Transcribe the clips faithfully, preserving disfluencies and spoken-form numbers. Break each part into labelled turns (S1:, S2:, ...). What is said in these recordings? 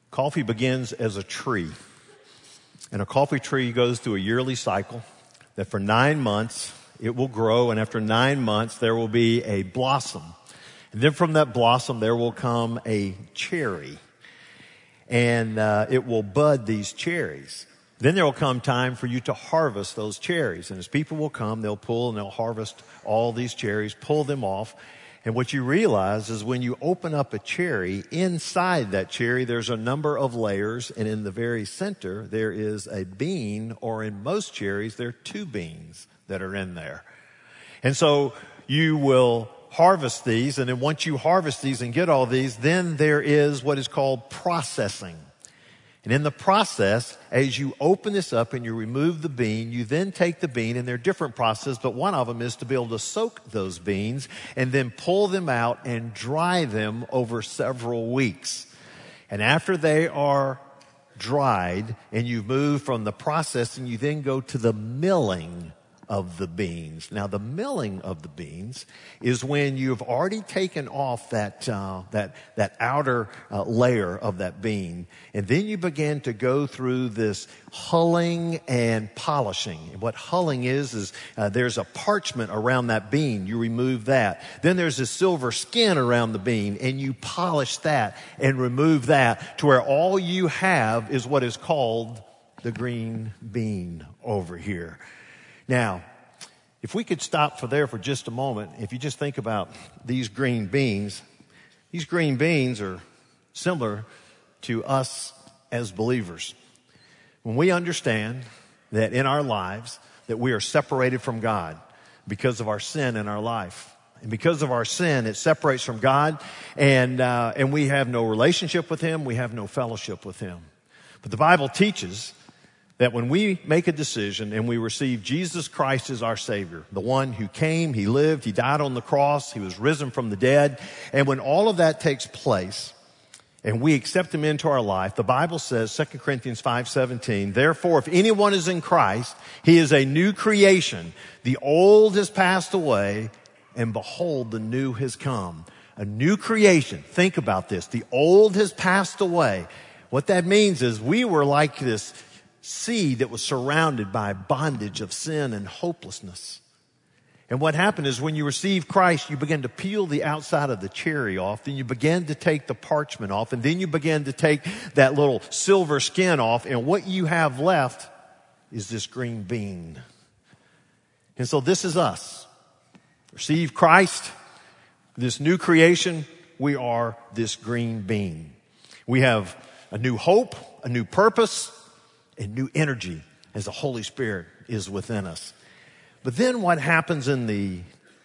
S1: Coffee begins as a tree. And a coffee tree goes through a yearly cycle that for nine months it will grow, and after nine months there will be a blossom. And then from that blossom there will come a cherry. And uh, it will bud these cherries. Then there will come time for you to harvest those cherries. And as people will come, they'll pull and they'll harvest all these cherries, pull them off. And what you realize is when you open up a cherry, inside that cherry there's a number of layers, and in the very center there is a bean, or in most cherries there are two beans that are in there. And so you will harvest these, and then once you harvest these and get all these, then there is what is called processing. And in the process, as you open this up and you remove the bean, you then take the bean, and there are different processes, but one of them is to be able to soak those beans and then pull them out and dry them over several weeks. And after they are dried and you've moved from the processing, you then go to the milling of the beans. Now, the milling of the beans is when you've already taken off that uh, that that outer uh, layer of that bean, and then you begin to go through this hulling and polishing. And what hulling is is uh, there's a parchment around that bean. You remove that. Then there's a silver skin around the bean, and you polish that and remove that to where all you have is what is called the green bean over here. Now, if we could stop for there for just a moment, if you just think about these green beans, these green beans are similar to us as believers. When we understand that in our lives that we are separated from God because of our sin in our life. And because of our sin, it separates from God, and uh, and we have no relationship with Him, we have no fellowship with Him. But the Bible teaches that when we make a decision and we receive Jesus Christ as our Savior, the one who came, He lived, He died on the cross, He was risen from the dead, and when all of that takes place and we accept Him into our life, the Bible says, Second Corinthians five seventeen, therefore if anyone is in Christ, he is a new creation. The old has passed away, and behold, the new has come. A new creation. Think about this. The old has passed away. What that means is we were like this seed that was surrounded by bondage of sin and hopelessness. And what happened is when you receive Christ, you begin to peel the outside of the cherry off, then you begin to take the parchment off, and then you begin to take that little silver skin off, and what you have left is this green bean. And so this is us. Receive Christ, this new creation, we are this green bean. We have a new hope, a new purpose, and new energy as the Holy Spirit is within us. But then what happens in the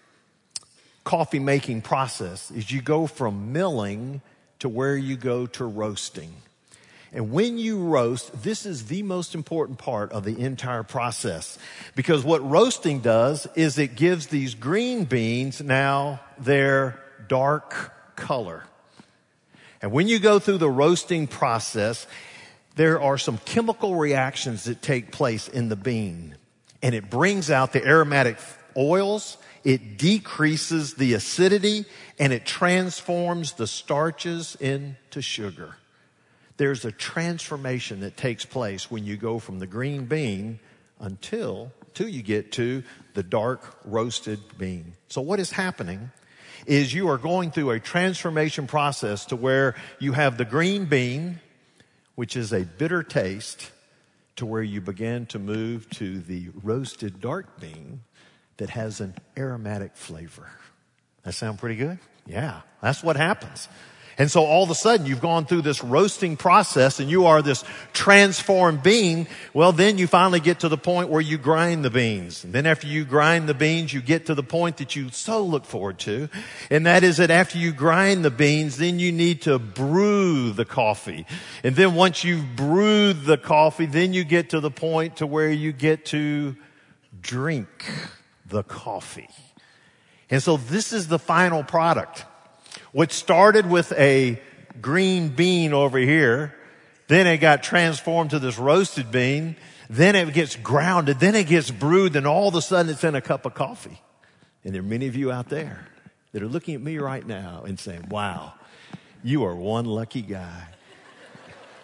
S1: coffee making process is you go from milling to where you go to roasting. And when you roast, this is the most important part of the entire process. Because what roasting does is it gives these green beans now their dark color. And when you go through the roasting process, there are some chemical reactions that take place in the bean. And it brings out the aromatic oils, it decreases the acidity, and it transforms the starches into sugar. There's a transformation that takes place when you go from the green bean until, until you get to the dark roasted bean. So what is happening is you are going through a transformation process to where you have the green bean, which is a bitter taste, to where you begin to move to the roasted dark bean that has an aromatic flavor. That sound pretty good? Yeah, that's what happens. And so all of a sudden you've gone through this roasting process and you are this transformed bean. Well, then you finally get to the point where you grind the beans. And then after you grind the beans, you get to the point that you so look forward to. And that is that after you grind the beans, then you need to brew the coffee. And then once you've brewed the coffee, then you get to the point to where you get to drink the coffee. And so this is the final product. What started with a green bean over here, then it got transformed to this roasted bean, then it gets grounded, then it gets brewed, and all of a sudden it's in a cup of coffee. And there are many of you out there that are looking at me right now and saying, wow, you are one lucky guy.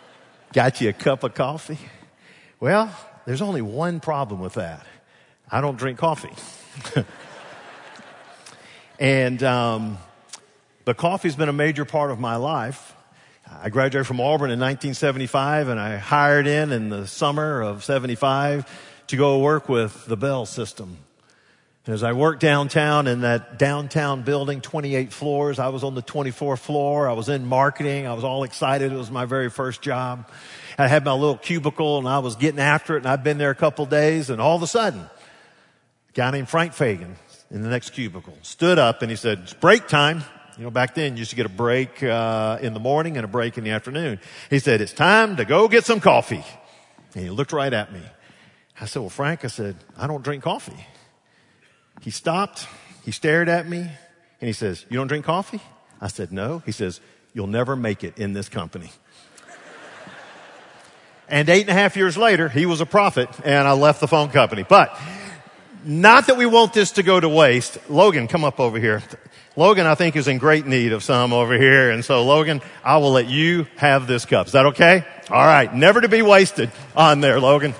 S1: got you a cup of coffee. Well, there's only one problem with that. I don't drink coffee. and, um, but coffee's been a major part of my life. I graduated from Auburn in nineteen seventy-five, and I hired in in the summer of seventy-five to go work with the Bell system. And as I worked downtown in that downtown building, twenty-eight floors, I was on the twenty-fourth floor. I was in marketing. I was all excited. It was my very first job. I had my little cubicle, and I was getting after it, and I'd been there a couple of days, and all of a sudden, a guy named Frank Fagan in the next cubicle stood up, and he said, "It's break time." You know, back then you used to get a break uh, in the morning and a break in the afternoon. He said, "It's time to go get some coffee." And he looked right at me. I said, "Well, Frank," I said, "I don't drink coffee." He stopped. He stared at me, and he says, "You don't drink coffee?" I said, "No." He says, "You'll never make it in this company." And eight and a half years later, he was a prophet, and I left the phone company. But not that we want this to go to waste. Logan, come up over here. Logan, I think, is in great need of some over here. And so, Logan, I will let you have this cup. Is that okay? All right. Never to be wasted on there, Logan.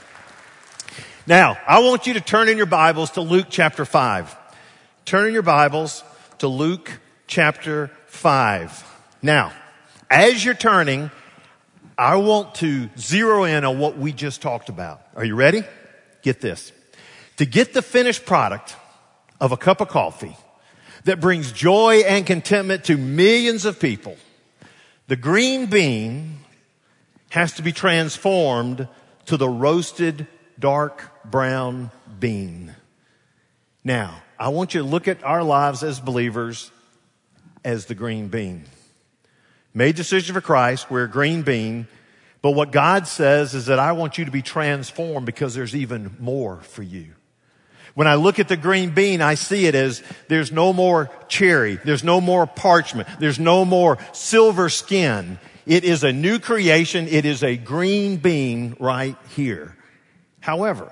S1: Now, I want you to turn in your Bibles to Luke chapter five. Turn in your Bibles to Luke chapter five. Now, as you're turning, I want to zero in on what we just talked about. Are you ready? Get this. To get the finished product of a cup of coffee that brings joy and contentment to millions of people, the green bean has to be transformed to the roasted dark brown bean. Now, I want you to look at our lives as believers as the green bean. Made decision for Christ, we're a green bean. But what God says is that I want you to be transformed because there's even more for you. When I look at the green bean, I see it as there's no more cherry. There's no more parchment. There's no more silver skin. It is a new creation. It is a green bean right here. However,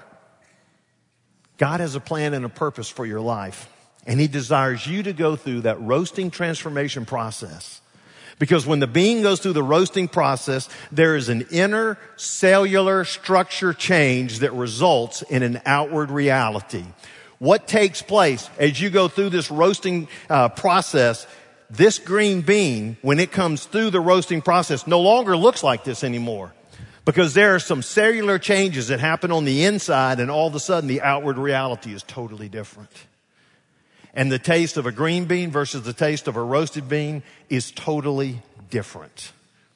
S1: God has a plan and a purpose for your life, and He desires you to go through that roasting transformation process. Because when the bean goes through the roasting process, there is an inner cellular structure change that results in an outward reality. What takes place as you go through this roasting uh, process, this green bean, when it comes through the roasting process, no longer looks like this anymore. Because there are some cellular changes that happen on the inside, and all of a sudden the outward reality is totally different. And the taste of a green bean versus the taste of a roasted bean is totally different.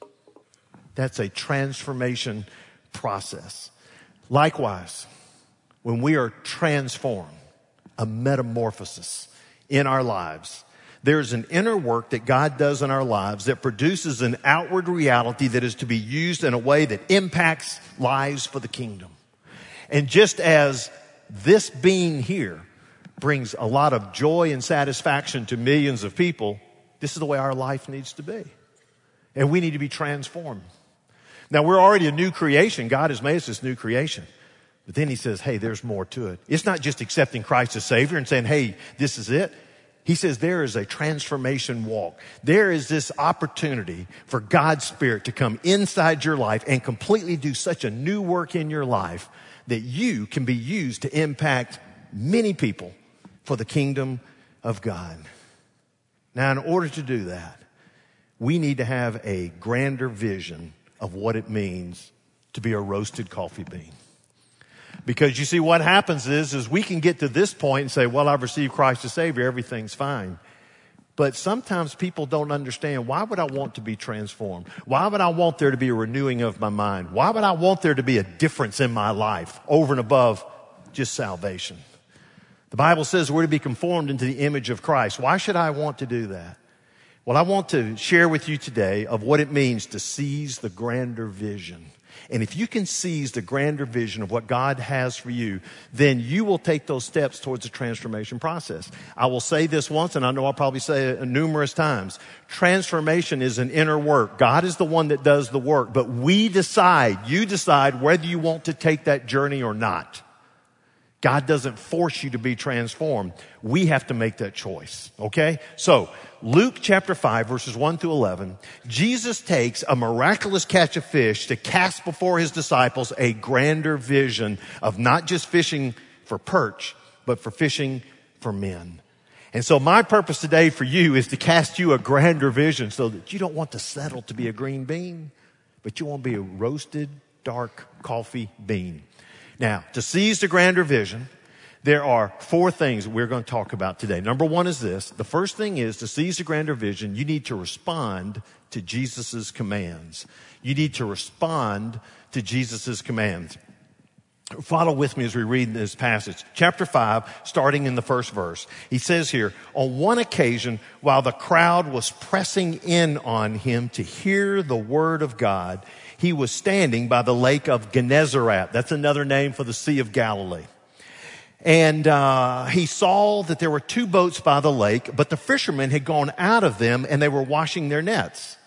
S1: That's a transformation process. Likewise, when we are transformed, a metamorphosis in our lives, there's an inner work that God does in our lives that produces an outward reality that is to be used in a way that impacts lives for the kingdom. And just as this bean here brings a lot of joy and satisfaction to millions of people, this is the way our life needs to be. And we need to be transformed. Now, we're already a new creation. God has made us this new creation. But then He says, hey, there's more to it. It's not just accepting Christ as Savior and saying, hey, this is it. He says there is a transformation walk. There is this opportunity for God's Spirit to come inside your life and completely do such a new work in your life that you can be used to impact many people for the kingdom of God. Now, in order to do that, we need to have a grander vision of what it means to be a roasted coffee bean. Because you see, what happens is, is we can get to this point and say, well, I've received Christ as Savior, everything's fine. But sometimes people don't understand, why would I want to be transformed? Why would I want there to be a renewing of my mind? Why would I want there to be a difference in my life over and above just salvation? The Bible says we're to be conformed into the image of Christ. Why should I want to do that? Well, I want to share with you today of what it means to seize the grander vision. And if you can seize the grander vision of what God has for you, then you will take those steps towards the transformation process. I will say this once, and I know I'll probably say it numerous times. Transformation is an inner work. God is the one that does the work, but we decide, you decide whether you want to take that journey or not. God doesn't force you to be transformed. We have to make that choice, okay? So, Luke chapter five, verses one through eleven, Jesus takes a miraculous catch of fish to cast before his disciples a grander vision of not just fishing for perch, but for fishing for men. And so my purpose today for you is to cast you a grander vision so that you don't want to settle to be a green bean, but you want to be a roasted, dark coffee bean. Now, to seize the grander vision, there are four things we're going to talk about today. Number one is this. The first thing is to seize the grander vision, you need to respond to Jesus' commands. You need to respond to Jesus' commands. Follow with me as we read this passage. Chapter five, starting in the first verse. He says here, on one occasion, while the crowd was pressing in on him to hear the word of God, he was standing by the lake of Gennesaret. That's another name for the Sea of Galilee. And uh, he saw that there were two boats by the lake, but the fishermen had gone out of them and they were washing their nets.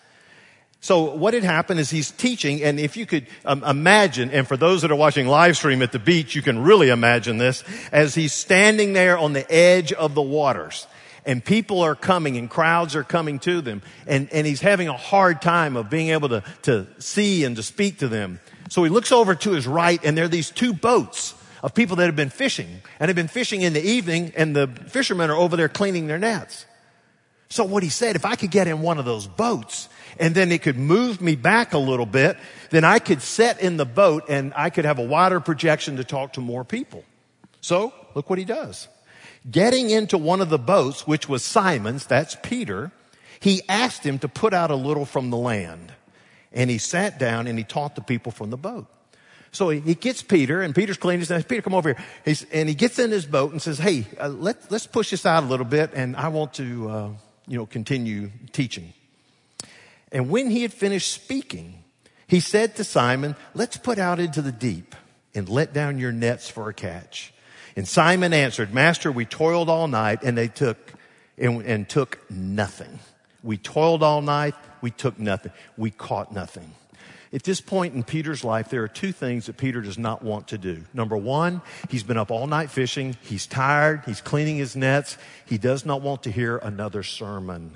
S1: So what had happened is he's teaching, and if you could um, imagine, and for those that are watching live stream at the beach, you can really imagine this, as he's standing there on the edge of the waters. And people are coming and crowds are coming to them. And, and he's having a hard time of being able to, to see and to speak to them. So he looks over to his right and there are these two boats of people that have been fishing and have been fishing in the evening, and the fishermen are over there cleaning their nets. So what he said, if I could get in one of those boats and then it could move me back a little bit, then I could sit in the boat and I could have a wider projection to talk to more people. So look what he does. Getting into one of the boats, which was Simon's, that's Peter, he asked him to put out a little from the land. And he sat down and he taught the people from the boat. So he, he gets Peter, and Peter's cleaning his nets. Peter, come over here. He's, and he gets in his boat and says, hey, uh, let, let's push this out a little bit, and I want to, uh, you know, continue teaching. And when he had finished speaking, he said to Simon, let's put out into the deep and let down your nets for a catch. And Simon answered, Master, we toiled all night and they took and, and took nothing. We toiled all night. We took nothing. We caught nothing. At this point in Peter's life, there are two things that Peter does not want to do. Number one, he's been up all night fishing. He's tired. He's cleaning his nets. He does not want to hear another sermon.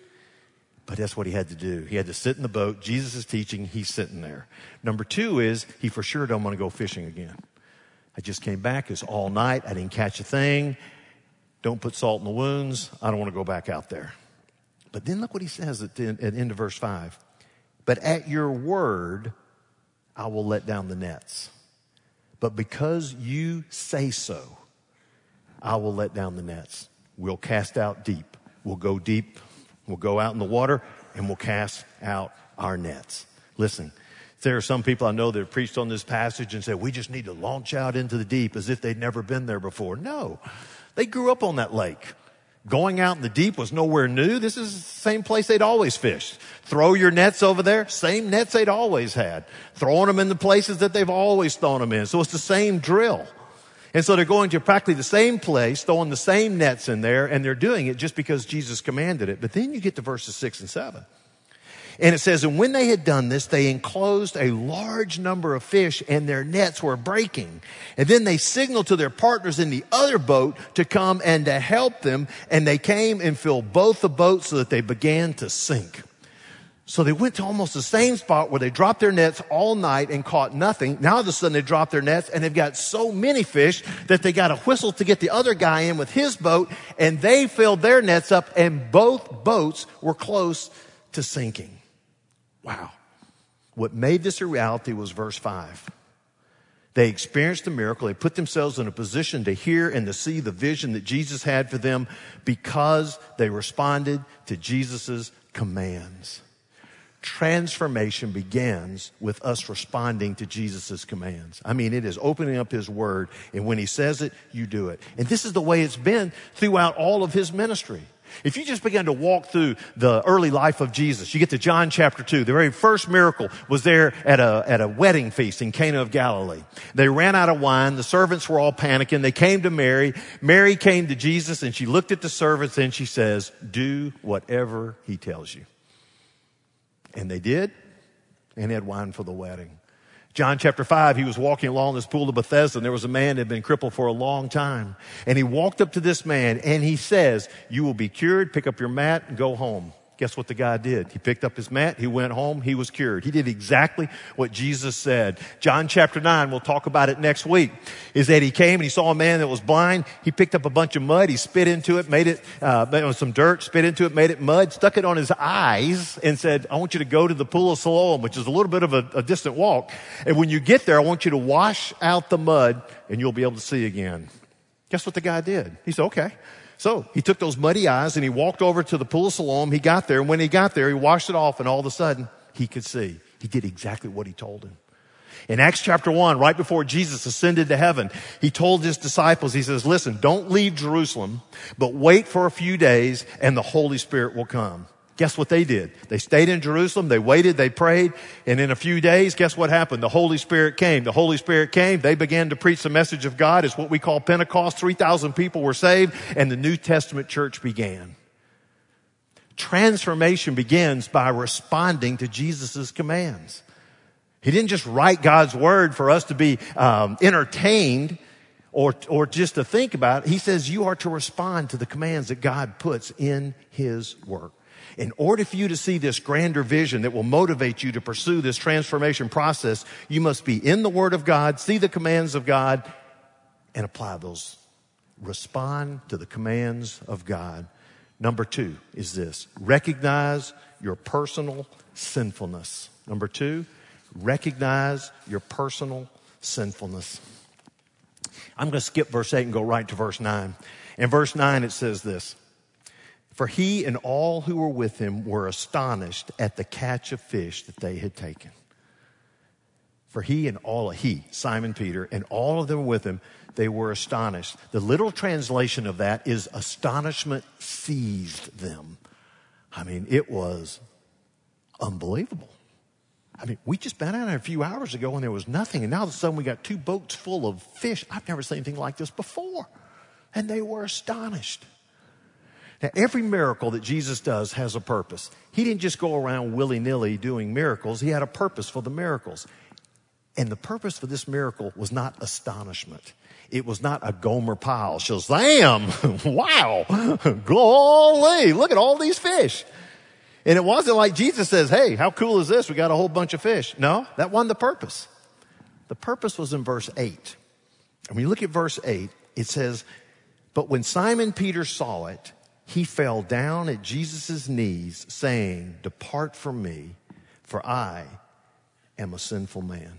S1: But that's what he had to do. He had to sit in the boat. Jesus is teaching. He's sitting there. Number two is he for sure don't want to go fishing again. I just came back. It's all night. I didn't catch a thing. Don't put salt in the wounds. I don't want to go back out there. But then look what he says at the, at the end of verse five. But at your word, I will let down the nets. But because you say so, I will let down the nets. We'll cast out deep. We'll go deep. We'll go out in the water and we'll cast out our nets. Listen. There are some people I know that have preached on this passage and said, we just need to launch out into the deep as if they'd never been there before. No, they grew up on that lake. Going out in the deep was nowhere new. This is the same place they'd always fished. Throw your nets over there, same nets they'd always had. Throwing them in the places that they've always thrown them in. So it's the same drill. And so they're going to practically the same place, throwing the same nets in there, and they're doing it just because Jesus commanded it. But then you get to verses six and seven. And it says, and when they had done this, they enclosed a large number of fish and their nets were breaking. And then they signaled to their partners in the other boat to come and to help them. And they came and filled both the boats so that they began to sink. So they went to almost the same spot where they dropped their nets all night and caught nothing. Now all of a sudden they dropped their nets and they've got so many fish that they got a whistle to get the other guy in with his boat. And they filled their nets up and both boats were close to sinking. Wow. What made this a reality was verse five. They experienced a miracle. They put themselves in a position to hear and to see the vision that Jesus had for them because they responded to Jesus' commands. Transformation begins with us responding to Jesus' commands. I mean, it is opening up his word, and when he says it, you do it. And this is the way it's been throughout all of his ministry. If you just begin to walk through the early life of Jesus, you get to John chapter two. The very first miracle was there at a, at a wedding feast in Cana of Galilee. They ran out of wine. The servants were all panicking. They came to Mary. Mary came to Jesus and she looked at the servants and she says, do whatever he tells you. And they did and had wine for the wedding. John chapter five, he was walking along this pool of Bethesda, and there was a man that had been crippled for a long time. And he walked up to this man, and he says, you will be cured, pick up your mat, and go home. Guess what the guy did? He picked up his mat, he went home, he was cured. He did exactly what Jesus said. John chapter nine, we'll talk about it next week, is that he came and he saw a man that was blind. He picked up a bunch of mud, he spit into it, made it, uh, some dirt, spit into it, made it mud, stuck it on his eyes, and said, I want you to go to the pool of Siloam, which is a little bit of a, a distant walk. And when you get there, I want you to wash out the mud, and you'll be able to see again. Guess what the guy did? He said, okay. So he took those muddy eyes and he walked over to the pool of Siloam. He got there, and when he got there, he washed it off, and all of a sudden he could see. He did exactly what he told him. In Acts chapter one, right before Jesus ascended to heaven, he told his disciples, he says, listen, don't leave Jerusalem, but wait for a few days and the Holy Spirit will come. Guess what they did? They stayed in Jerusalem, they waited, they prayed, and in a few days, guess what happened? The Holy Spirit came. The Holy Spirit came, they began to preach the message of God. It's what we call Pentecost. three thousand people were saved, and the New Testament church began. Transformation begins by responding to Jesus' commands. He didn't just write God's word for us to be um, entertained or, or just to think about it. He says you are to respond to the commands that God puts in His work. In order for you to see this grander vision that will motivate you to pursue this transformation process, you must be in the Word of God, see the commands of God, and apply those. Respond to the commands of God. Number two is this: recognize your personal sinfulness. Number two, recognize your personal sinfulness. I'm going to skip verse eight and go right to verse nine. In verse nine, it says this: for he and all who were with him were astonished at the catch of fish that they had taken. For he and all, he, Simon Peter, and all of them with him, they were astonished. The literal translation of that is astonishment seized them. I mean, it was unbelievable. I mean, we just been out there a few hours ago and there was nothing. And now all of a sudden we got two boats full of fish. I've never seen anything like this before. And they were astonished. Now, every miracle that Jesus does has a purpose. He didn't just go around willy-nilly doing miracles. He had a purpose for the miracles. And the purpose for this miracle was not astonishment. It was not a Gomer Pyle. Shazam! Wow! Golly! Look at all these fish. And it wasn't like Jesus says, hey, how cool is this? We got a whole bunch of fish. No, that wasn't the purpose. The purpose was in verse eight. And when you look at verse eight, it says, but when Simon Peter saw it, he fell down at Jesus' knees, saying, depart from me, for I am a sinful man.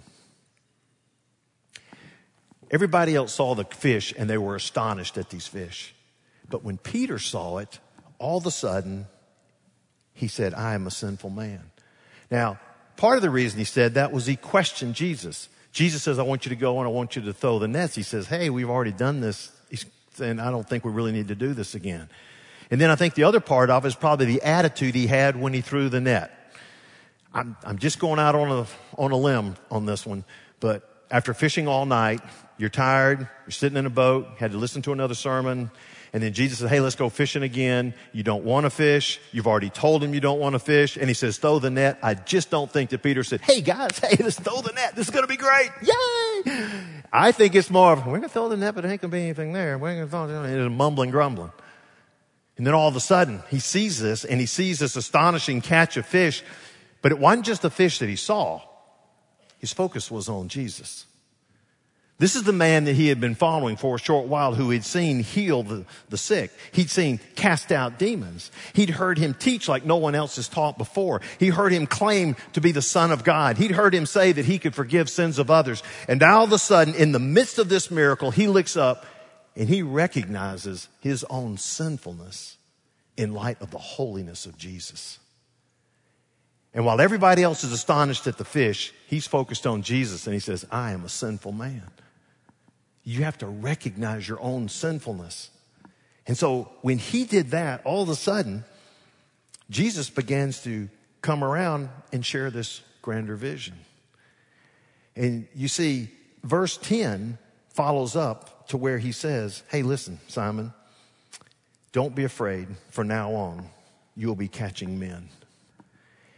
S1: Everybody else saw the fish, and they were astonished at these fish. But when Peter saw it, all of a sudden, he said, I am a sinful man. Now, part of the reason he said that was he questioned Jesus. Jesus says, I want you to go and I want you to throw the nets. He says, hey, we've already done this, and I don't think we really need to do this again. And then I think the other part of it is probably the attitude he had when he threw the net. I'm, I'm just going out on a, on a limb on this one, but after fishing all night, you're tired, you're sitting in a boat, had to listen to another sermon, and then Jesus says, hey, let's go fishing again. You don't want to fish. You've already told him you don't want to fish. And he says, throw the net. I just don't think that Peter said, hey guys, hey, let's throw the net. This is going to be great. Yay! I think it's more of, we're going to throw the net, but there ain't going to be anything there. We're going to throw it. It's mumbling, grumbling. And then all of a sudden, he sees this, and he sees this astonishing catch of fish. But it wasn't just the fish that he saw. His focus was on Jesus. This is the man that he had been following for a short while, who he'd seen heal the, the sick. He'd seen cast out demons. He'd heard him teach like no one else has taught before. He heard him claim to be the Son of God. He'd heard him say that he could forgive sins of others. And now all of a sudden, in the midst of this miracle, he looks up and he recognizes his own sinfulness in light of the holiness of Jesus. And while everybody else is astonished at the fish, he's focused on Jesus, and he says, I am a sinful man. You have to recognize your own sinfulness. And so when he did that, all of a sudden, Jesus begins to come around and share this grander vision. And you see, verse ten follows up to where he says, hey, listen, Simon, don't be afraid. From now on, you will be catching men.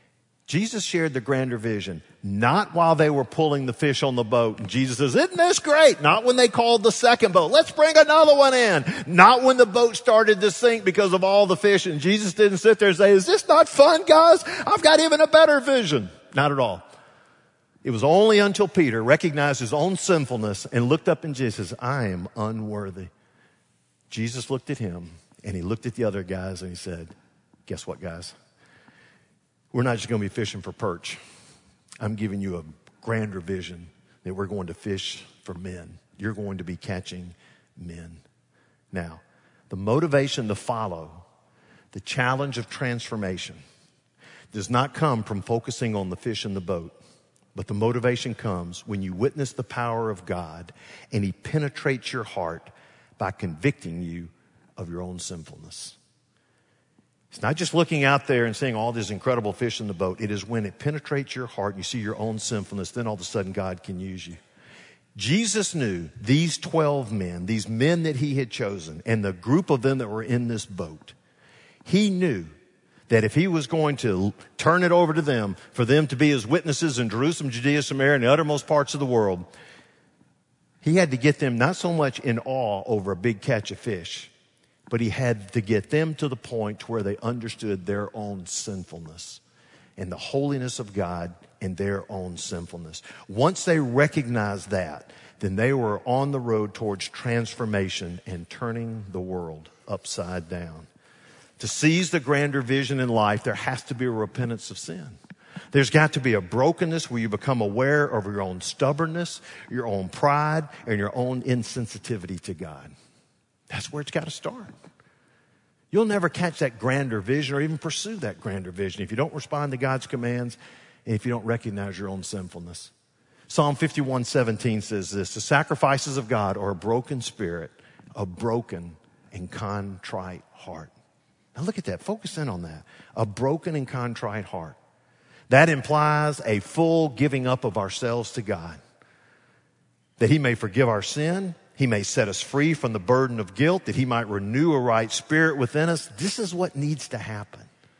S1: Jesus shared the grander vision, not while they were pulling the fish on the boat. And Jesus says, isn't this great? Not when they called the second boat. Let's bring another one in. Not when the boat started to sink because of all the fish. And Jesus didn't sit there and say, is this not fun, guys? I've got even a better vision. Not at all. It was only until Peter recognized his own sinfulness and looked up and Jesus says, I am unworthy. Jesus looked at him and he looked at the other guys and he said, guess what, guys? We're not just going to be fishing for perch. I'm giving you a grander vision that we're going to fish for men. You're going to be catching men. Now, the motivation to follow the challenge of transformation does not come from focusing on the fish in the boat, but the motivation comes when you witness the power of God and he penetrates your heart by convicting you of your own sinfulness. It's not just looking out there and seeing all these incredible fish in the boat. It is when it penetrates your heart and you see your own sinfulness, then all of a sudden God can use you. Jesus knew these twelve men, these men that he had chosen, and the group of them that were in this boat. He knew that if he was going to turn it over to them, for them to be his witnesses in Jerusalem, Judea, Samaria, and the uttermost parts of the world, he had to get them not so much in awe over a big catch of fish, but he had to get them to the point where they understood their own sinfulness and the holiness of God and their own sinfulness. Once they recognized that, then they were on the road towards transformation and turning the world upside down. To seize the grander vision in life, there has to be a repentance of sin. There's got to be a brokenness where you become aware of your own stubbornness, your own pride, and your own insensitivity to God. That's where it's got to start. You'll never catch that grander vision or even pursue that grander vision if you don't respond to God's commands and if you don't recognize your own sinfulness. Psalm fifty-one seventeen says this, the sacrifices of God are a broken spirit, a broken and contrite heart. Now look at that. Focus in on that. A broken and contrite heart. That implies a full giving up of ourselves to God, that he may forgive our sin. He may set us free from the burden of guilt, that he might renew a right spirit within us. This is what needs to happen.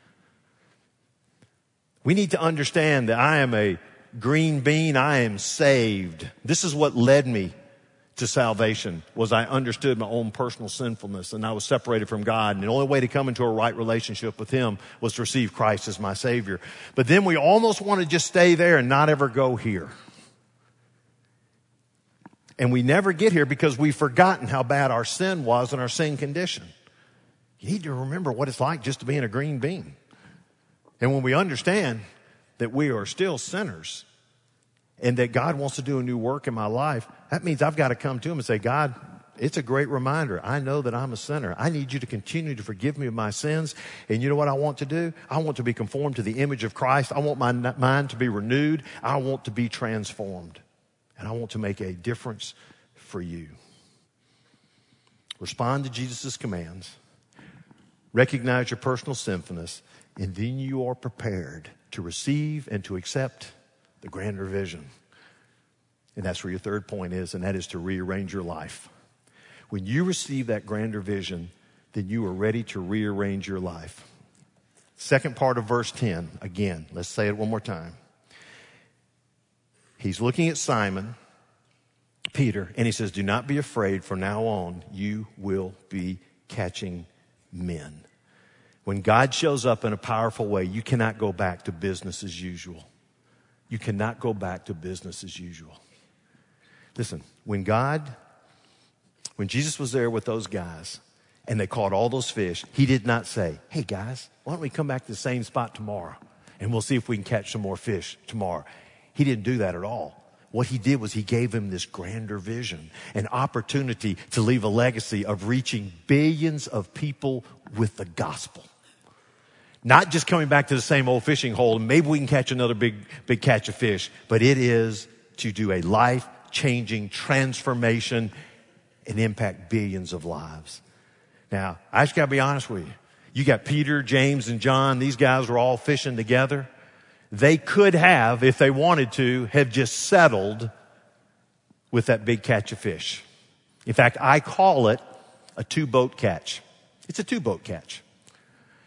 S1: We need to understand that I am a green bean. I am saved. This is what led me to salvation, was I understood my own personal sinfulness and I was separated from God. And the only way to come into a right relationship with him was to receive Christ as my Savior. But then we almost want to just stay there and not ever go here. And we never get here because we've forgotten how bad our sin was and our sin condition. You need to remember what it's like just to be in a green bean. And when we understand that we are still sinners and that God wants to do a new work in my life, that means I've got to come to him and say, God, it's a great reminder. I know that I'm a sinner. I need you to continue to forgive me of my sins. And you know what I want to do? I want to be conformed to the image of Christ. I want my mind to be renewed. I want to be transformed. And I want to make a difference for you. Respond to Jesus' commands. Recognize your personal sinfulness. And then you are prepared to receive and to accept the grander vision. And that's where your third point is, and that is to rearrange your life. When you receive that grander vision, then you are ready to rearrange your life. Second part of verse ten, again, let's say it one more time. He's looking at Simon, Peter, and he says, do not be afraid. From now on, you will be catching men. When God shows up in a powerful way, you cannot go back to business as usual. You cannot go back to business as usual. Listen, when God, when Jesus was there with those guys and they caught all those fish, he did not say, hey guys, why don't we come back to the same spot tomorrow and we'll see if we can catch some more fish tomorrow. He didn't do that at all. What he did was he gave him this grander vision, an opportunity to leave a legacy of reaching billions of people with the gospel. Not just coming back to the same old fishing hole and maybe we can catch another big, big catch of fish, but it is to do a life-changing transformation and impact billions of lives. Now, I just gotta be honest with you. You got Peter, James, and John. These guys were all fishing together. They could have, if they wanted to, have just settled with that big catch of fish. In fact, I call it a two-boat catch. It's a two-boat catch.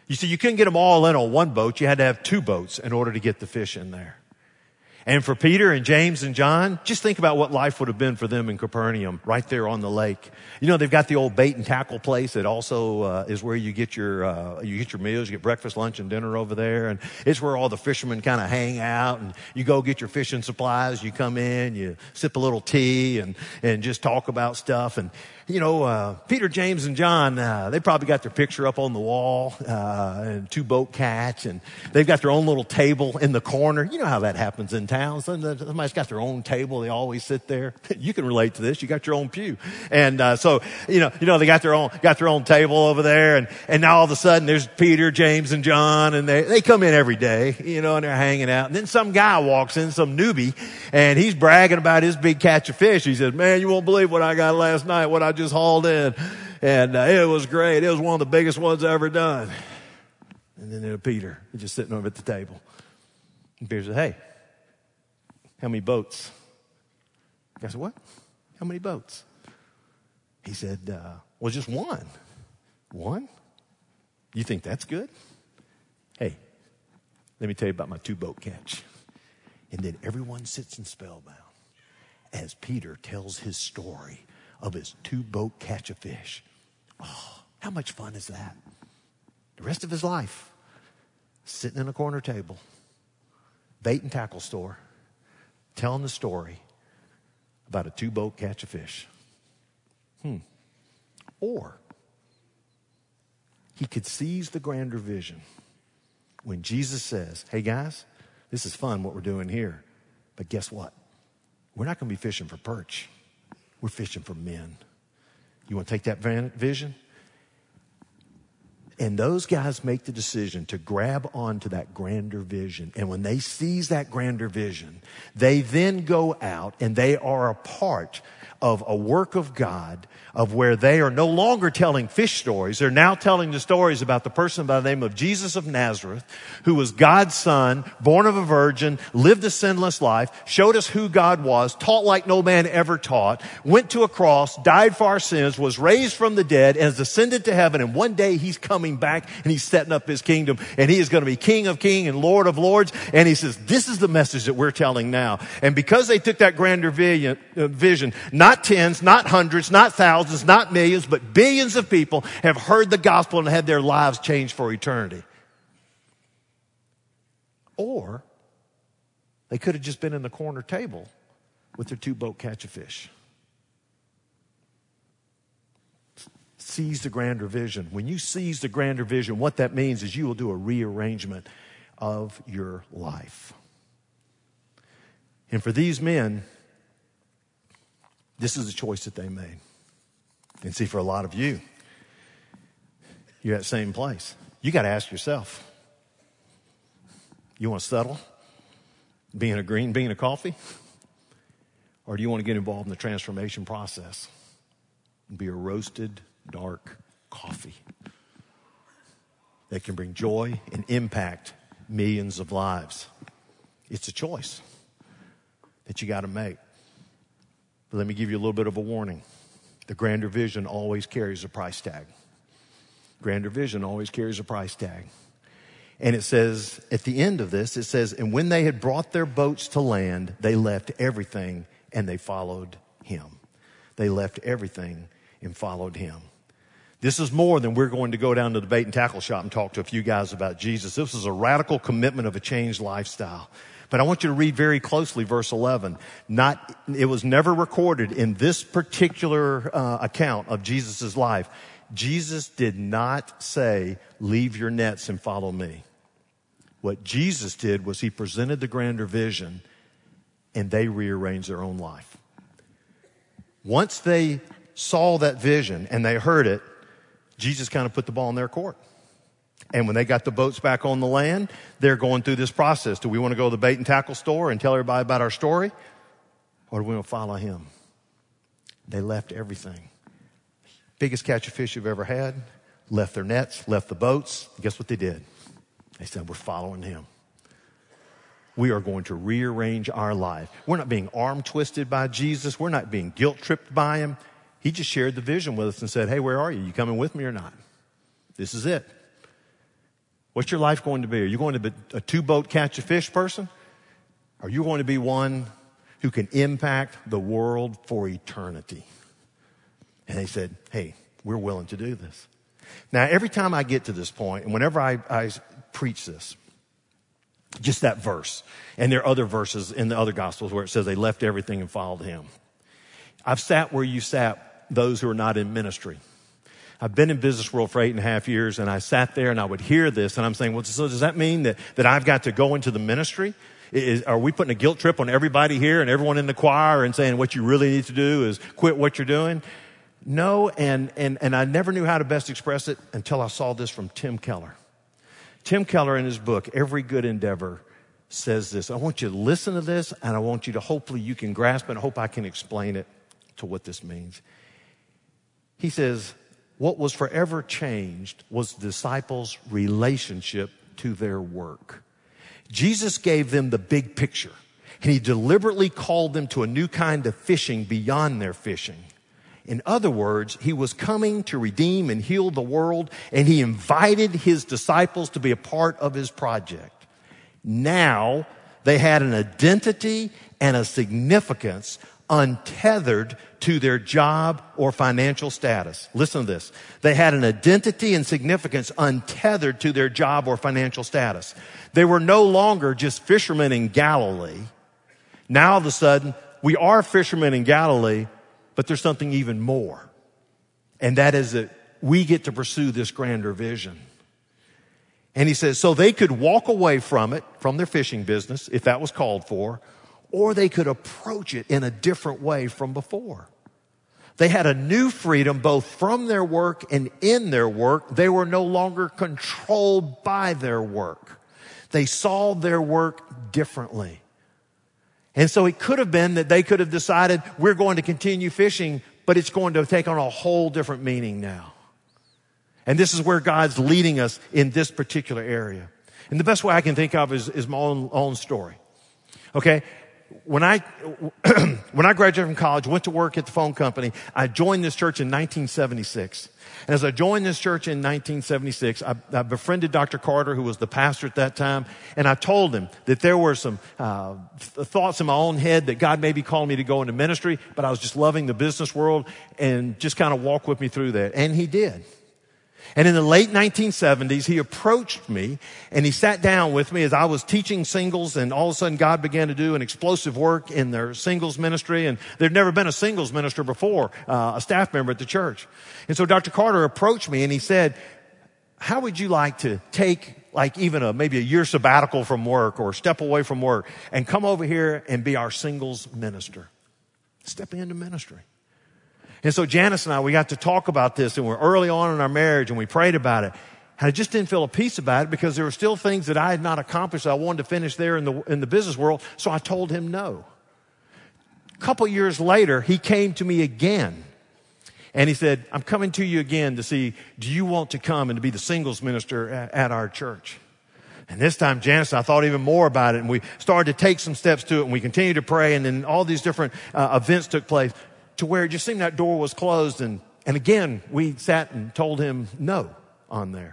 S1: You see, you couldn't get them all in on one boat. You had to have two boats in order to get the fish in there. And for Peter and James and John, just think about what life would have been for them in Capernaum, right there on the lake. You know, they've got the old bait and tackle place that also uh, is where you get your uh, you get your meals, you get breakfast, lunch, and dinner over there. And it's where all the fishermen kind of hang out. And you go get your fishing supplies. You come in, you sip a little tea, and and just talk about stuff. And you know, uh, Peter, James, and John, uh, they probably got their picture up on the wall, uh, and two boat catch, and they've got their own little table in the corner. You know how that happens in town. Somebody's got their own table. They always sit there. You can relate to this. You got your own pew. And, uh, so, you know, you know, they got their own, got their own table over there. And, and now all of a sudden there's Peter, James, and John, and they, they come in every day, you know, and they're hanging out. And then some guy walks in, some newbie, and he's bragging about his big catch of fish. He says, man, you won't believe what I got last night, what I just hauled in. And uh, it was great. It was one of the biggest ones I ever done. And then there's Peter, he's just sitting over at the table. And Peter said, hey, how many boats? I said, what? How many boats? He said, uh, well, just one. One? You think that's good? Hey, let me tell you about my two boat catch. And then everyone sits in spellbound as Peter tells his story of his two boat catch of fish. Oh, how much fun is that? The rest of his life, sitting in a corner table, bait and tackle store, telling the story about a two boat catch of fish. Hmm. Or he could seize the grander vision when Jesus says, hey guys, this is fun what we're doing here. But guess what? We're not going to be fishing for perch. We're fishing for men. You want to take that vision? And those guys make the decision to grab onto that grander vision. And when they seize that grander vision, they then go out and they are a part of a work of God, of where they are no longer telling fish stories. They're now telling the stories about the person by the name of Jesus of Nazareth, who was God's son, born of a virgin, lived a sinless life, showed us who God was, taught like no man ever taught, went to a cross, died for our sins, was raised from the dead, and has ascended to heaven. And one day he's coming back and he's setting up his kingdom, and he is going to be King of kings and Lord of lords. And he says, this is the message that we're telling now. And because they took that grander vision, not Not tens, not hundreds, not thousands, not millions, but billions of people have heard the gospel and had their lives changed for eternity. Or they could have just been in the corner table with their two boat catch of fish. Seize the grander vision. When you seize the grander vision, what that means is you will do a rearrangement of your life. And for these men, this is the choice that they made. And see, for a lot of you, you're at the same place. You got to ask yourself, you want to settle being a green bean of coffee? Or do you want to get involved in the transformation process and be a roasted, dark coffee that can bring joy and impact millions of lives? It's a choice that you got to make. But let me give you a little bit of a warning. The grander vision always carries a price tag. Grander vision always carries a price tag. And it says, at the end of this, it says, and when they had brought their boats to land, they left everything and they followed him. They left everything and followed him. This is more than we're going to go down to the bait and tackle shop and talk to a few guys about Jesus. This is a radical commitment of a changed lifestyle. But I want you to read very closely verse eleven. Not, it was never recorded in this particular uh, account of Jesus' life. Jesus did not say, leave your nets and follow me. What Jesus did was he presented the grander vision and they rearranged their own life. Once they saw that vision and they heard it, Jesus kind of put the ball in their court. And when they got the boats back on the land, they're going through this process. Do we want to go to the bait and tackle store and tell everybody about our story? Or do we want to follow him? They left everything. Biggest catch of fish you've ever had. Left their nets, left the boats. Guess what they did? They said, we're following him. We are going to rearrange our life. We're not being arm twisted by Jesus. We're not being guilt tripped by him. He just shared the vision with us and said, hey, where are you? You coming with me or not? This is it. What's your life going to be? Are you going to be a two-boat catch-a-fish person? Are you going to be one who can impact the world for eternity? And they said, hey, we're willing to do this. Now, every time I get to this point, and whenever I, I preach this, just that verse, and there are other verses in the other Gospels where it says they left everything and followed him. I've sat where you sat, those who are not in ministry. I've been in business world for eight and a half years, and I sat there and I would hear this, and I'm saying, well, so does that mean that, that I've got to go into the ministry? Is, are we putting a guilt trip on everybody here and everyone in the choir and saying what you really need to do is quit what you're doing? No, and, and, and I never knew how to best express it until I saw this from Tim Keller. Tim Keller in his book, Every Good Endeavor, says this. I want you to listen to this, and I want you to hopefully you can grasp it. I hope I can explain it to what this means. He says, what was forever changed was the disciples' relationship to their work. Jesus gave them the big picture, and he deliberately called them to a new kind of fishing beyond their fishing. In other words, he was coming to redeem and heal the world, and he invited his disciples to be a part of his project. Now, they had an identity and a significance untethered to their job or financial status. Listen to this. They had an identity and significance untethered to their job or financial status. They were no longer just fishermen in Galilee. Now, all of a sudden, we are fishermen in Galilee, but there's something even more. And that is that we get to pursue this grander vision. And he says, so they could walk away from it, from their fishing business, if that was called for, or they could approach it in a different way from before. They had a new freedom both from their work and in their work. They were no longer controlled by their work. They saw their work differently. And so it could have been that they could have decided we're going to continue fishing, but it's going to take on a whole different meaning now. And this is where God's leading us in this particular area. And the best way I can think of is, is my own, own story. Okay? When I, when I graduated from college, went to work at the phone company, I joined this church in nineteen seventy-six. And as I joined this church in nineteen seventy-six, I, I befriended Doctor Carter, who was the pastor at that time, and I told him that there were some uh, th- thoughts in my own head that God may be calling me to go into ministry, but I was just loving the business world and just kind of walk with me through that. And he did. And in the late nineteen seventies, he approached me and he sat down with me as I was teaching singles, and all of a sudden God began to do an explosive work in their singles ministry. And there'd never been a singles minister before, uh, a staff member at the church. And so Doctor Carter approached me and he said, how would you like to take like even a, maybe a year sabbatical from work or step away from work and come over here and be our singles minister? Step into ministry. And so Janice and I, we got to talk about this, and we're early on in our marriage, and we prayed about it. And I just didn't feel a peace about it because there were still things that I had not accomplished that I wanted to finish there in the, in the business world. So I told him no. A couple years later, he came to me again. And he said, I'm coming to you again to see, do you want to come and to be the singles minister at, at our church? And this time, Janice and I thought even more about it, and we started to take some steps to it, and we continued to pray, and then all these different uh, events took place, to where it just seemed that door was closed. And, and again, we sat and told him no on there.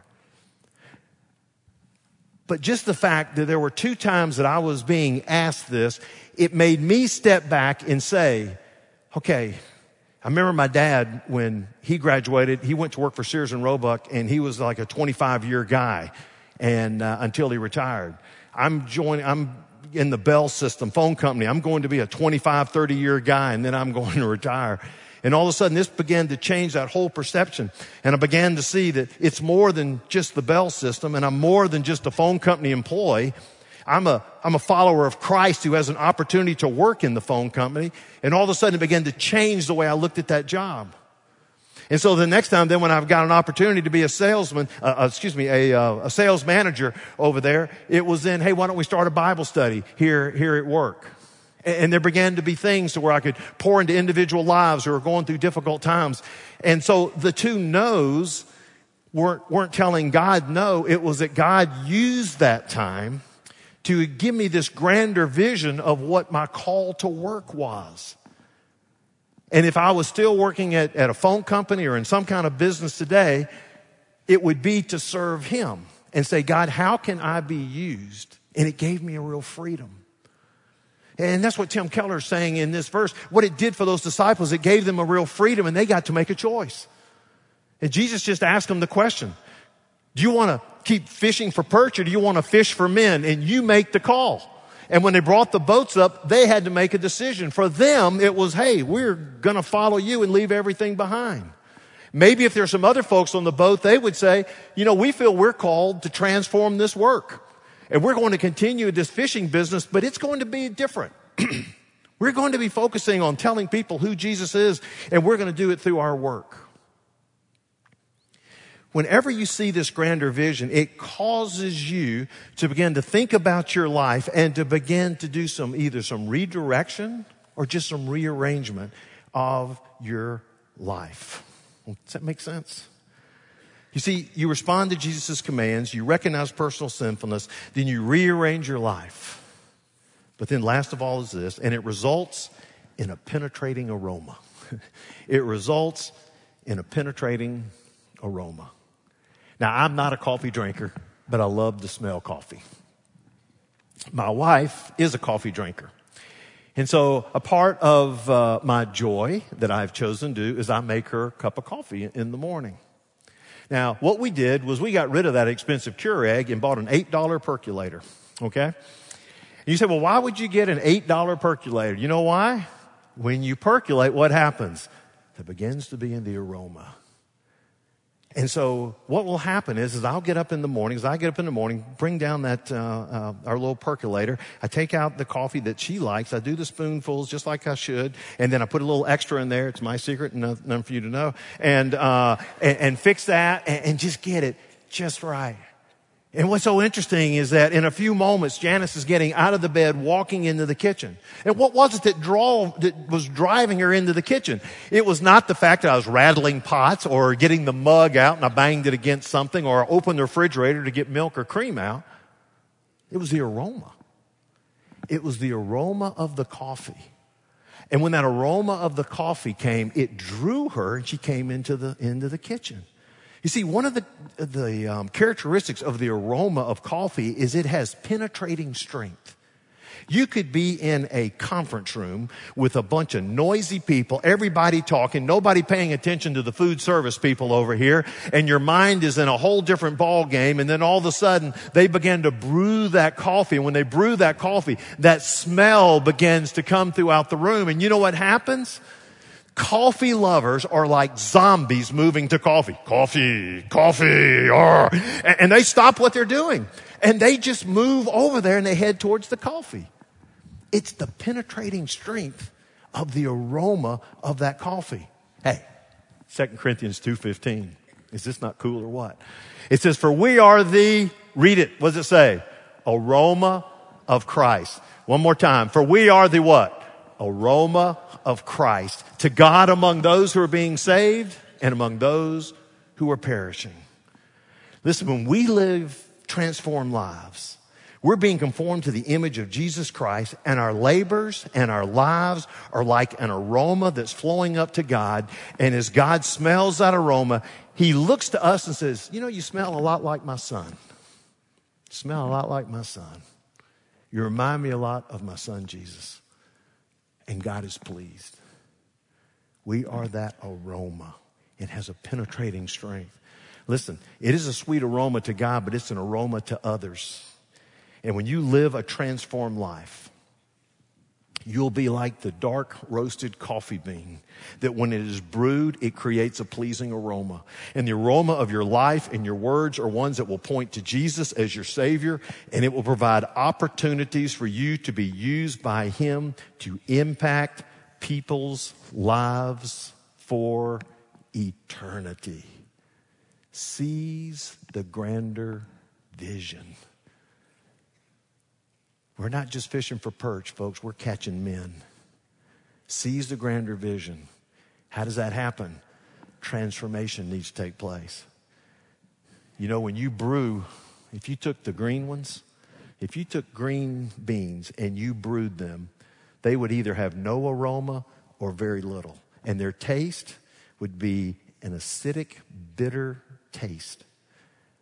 S1: But just the fact that there were two times that I was being asked this, it made me step back and say, okay, I remember my dad, when he graduated, he went to work for Sears and Roebuck, and he was like a twenty-five year guy, and uh, until he retired. I'm joining, I'm in the Bell system, phone company. I'm going to be a twenty-five, thirty year guy, and then I'm going to retire. And all of a sudden, this began to change that whole perception. And I began to see that it's more than just the Bell system, and I'm more than just a phone company employee. I'm a, I'm a follower of Christ who has an opportunity to work in the phone company. And all of a sudden, it began to change the way I looked at that job. And so the next time then when I've got an opportunity to be a salesman, uh, uh, excuse me, a, uh, a sales manager over there, it was then, hey, why don't we start a Bible study here, here at work? And, and there began to be things to where I could pour into individual lives who are going through difficult times. And so the two no's weren't, weren't telling God no. It was that God used that time to give me this grander vision of what my call to work was. And if I was still working at, at a phone company or in some kind of business today, it would be to serve him and say, God, how can I be used? And it gave me a real freedom. And that's what Tim Keller is saying in this verse. What it did for those disciples, it gave them a real freedom, and they got to make a choice. And Jesus just asked them the question, do you want to keep fishing for perch or do you want to fish for men? And you make the call. And when they brought the boats up, they had to make a decision. For them, it was, hey, we're going to follow you and leave everything behind. Maybe if there's some other folks on the boat, they would say, you know, we feel we're called to transform this work. And we're going to continue this fishing business, but it's going to be different. We're going to be focusing on telling people who Jesus is, and we're going to do it through our work. Whenever you see this grander vision, it causes you to begin to think about your life and to begin to do some either some redirection or just some rearrangement of your life. Does that make sense? You see, you respond to Jesus' commands, you recognize personal sinfulness, then you rearrange your life. But then last of all is this, and it results in a penetrating aroma. It results in a penetrating aroma. Now, I'm not a coffee drinker, but I love to smell coffee. My wife is a coffee drinker. And so a part of uh, my joy that I've chosen to do is I make her a cup of coffee in the morning. Now, what we did was we got rid of that expensive Keurig and bought an eight dollar percolator, okay? And you say, well, why would you get an eight dollar percolator? You know why? When you percolate, what happens? There begins to be in the aroma. And so what will happen is, is I'll get up in the morning, as I get up in the morning, bring down that, uh, uh, our little percolator. I take out the coffee that she likes. I do the spoonfuls just like I should. And then I put a little extra in there. It's my secret, none, none for you to know. And, uh, and, and fix that and, and just get it just right. And what's so interesting is that in a few moments, Janice is getting out of the bed, walking into the kitchen. And what was it that, draw, that was driving her into the kitchen? It was not the fact that I was rattling pots or getting the mug out and I banged it against something or opened the refrigerator to get milk or cream out. It was the aroma. It was the aroma of the coffee. And when that aroma of the coffee came, it drew her and she came into the, into the kitchen. You see, one of the, the um, characteristics of the aroma of coffee is it has penetrating strength. You could be in a conference room with a bunch of noisy people, everybody talking, nobody paying attention to the food service people over here, and your mind is in a whole different ball game, and then all of a sudden they begin to brew that coffee. And when they brew that coffee, that smell begins to come throughout the room. And you know what happens? Coffee lovers are like zombies moving to coffee. Coffee, coffee, arr. And they stop what they're doing. And they just move over there and they head towards the coffee. It's the penetrating strength of the aroma of that coffee. Hey, Second Corinthians two fifteen. Is this not cool or what? It says, for we are the, read it, what does it say? Aroma of Christ. One more time. For we are the what? Aroma of Christ to God among those who are being saved and among those who are perishing. Listen, when we live transformed lives, we're being conformed to the image of Jesus Christ, and our labors and our lives are like an aroma that's flowing up to God. And as God smells that aroma, he looks to us and says, you know, you smell a lot like my son. You smell a lot like my son. You remind me a lot of my son, Jesus. And God is pleased. We are that aroma. It has a penetrating strength. Listen, it is a sweet aroma to God, but it's an aroma to others. And when you live a transformed life, you'll be like the dark roasted coffee bean that when it is brewed, it creates a pleasing aroma. And the aroma of your life and your words are ones that will point to Jesus as your Savior, and it will provide opportunities for you to be used by Him to impact people's lives for eternity. Seize the grander vision. We're not just fishing for perch, folks. We're catching men. Seize the grander vision. How does that happen? Transformation needs to take place. You know, when you brew, if you took the green ones, if you took green beans and you brewed them, they would either have no aroma or very little. And their taste would be an acidic, bitter taste.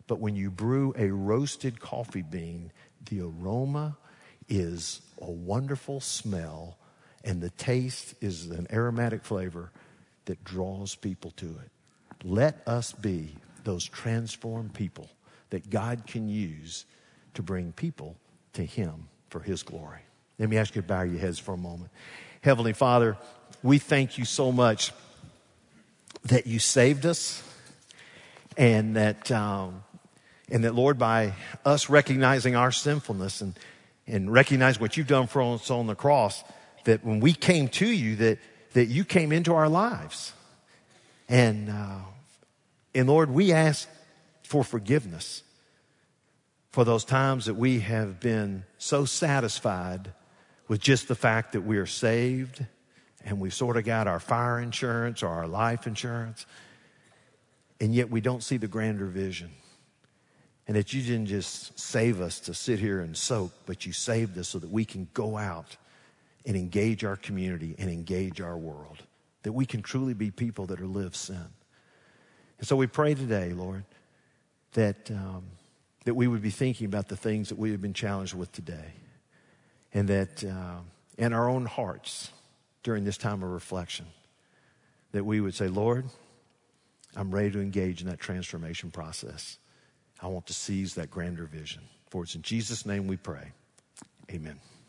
S1: But when you brew a roasted coffee bean, the aroma is a wonderful smell, and the taste is an aromatic flavor that draws people to it. Let us be those transformed people that God can use to bring people to him for his glory. Let me ask you to bow your heads for a moment. Heavenly Father, we thank you so much that you saved us, and that, um, and that, Lord, by us recognizing our sinfulness and, and recognize what you've done for us on the cross, that when we came to you, that, that you came into our lives. And, uh, and Lord, we ask for forgiveness for those times that we have been so satisfied with just the fact that we are saved and we've sort of got our fire insurance or our life insurance, and yet we don't see the grander vision. And that you didn't just save us to sit here and soak, but you saved us so that we can go out and engage our community and engage our world, that we can truly be people that are live sin. And so we pray today, Lord, that um, that we would be thinking about the things that we have been challenged with today, and that uh, in our own hearts during this time of reflection, that we would say, Lord, I'm ready to engage in that transformation process. I want to seize that grander vision. For it's in Jesus' name we pray. Amen.